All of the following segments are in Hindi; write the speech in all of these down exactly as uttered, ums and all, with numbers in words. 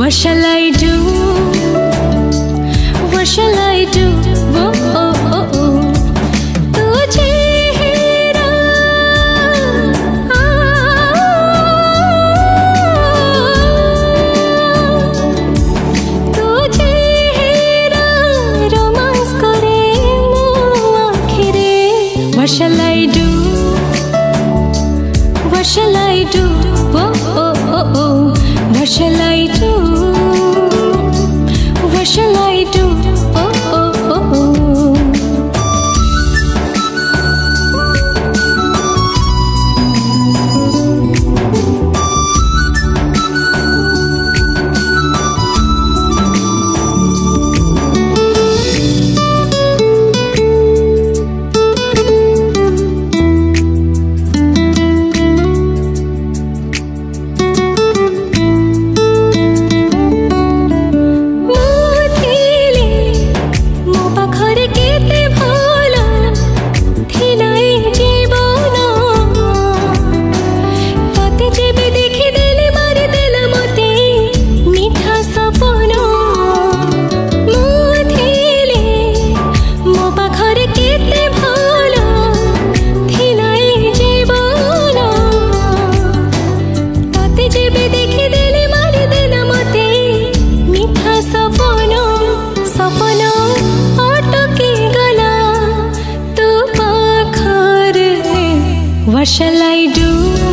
What shall I do? What shall I do? Oh, oh, oh, oh. तुझे हेरा, तुझे हेरा रोमांस करे मो आखिरे. What shall I do? What shall I do? Oh, oh, oh, oh. What shall I do? What shall I do? Oh, oh, oh, oh. What shall I do?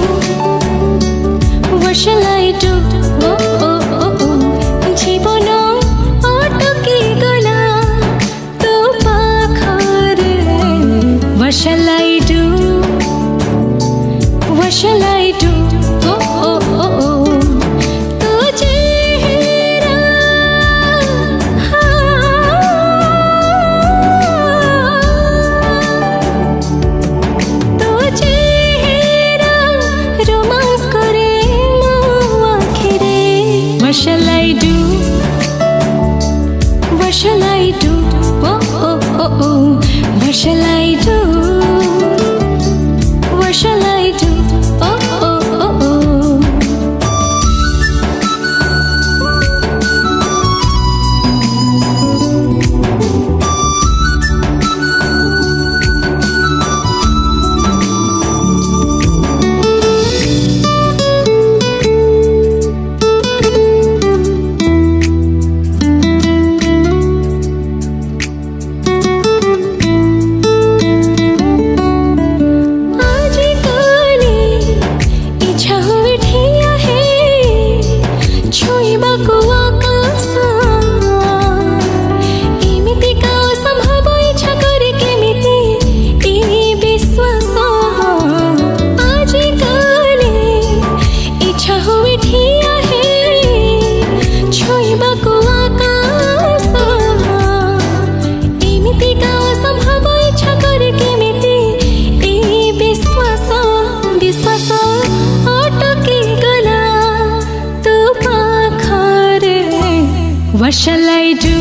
What shall I do? Oh, oh, oh, oh. जीवन अटकी गला तो पाखरे. What shall I do? What shall I do? Oh, oh, oh, oh. तुझे हेरा, तुझे रोमांस करे मो आखिरे. What shall I do? What shall I do? Oh, oh, oh, oh. What shall I do? What shall I do? Oh, oh, oh, oh. What shall I do?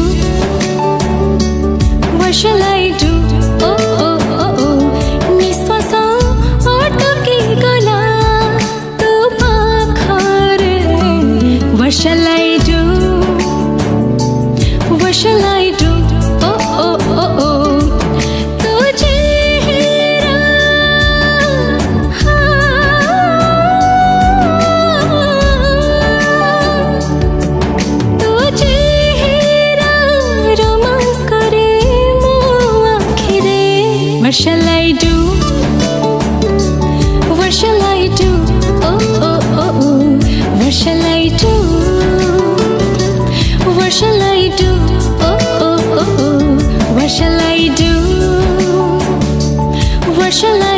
What shall I do? Oh, oh, oh, oh. निश्वास अटकी गला तो पाखरे. What shall I do? What shall I do? Oh, oh, oh, oh. तुझे हेरा, तुझे रोमांस करे मो आखिरे. What shall I do? What shall I do? Oh, oh, oh, oh. What shall I do? What shall I do? Oh, oh, oh, oh. What shall I do? What shall I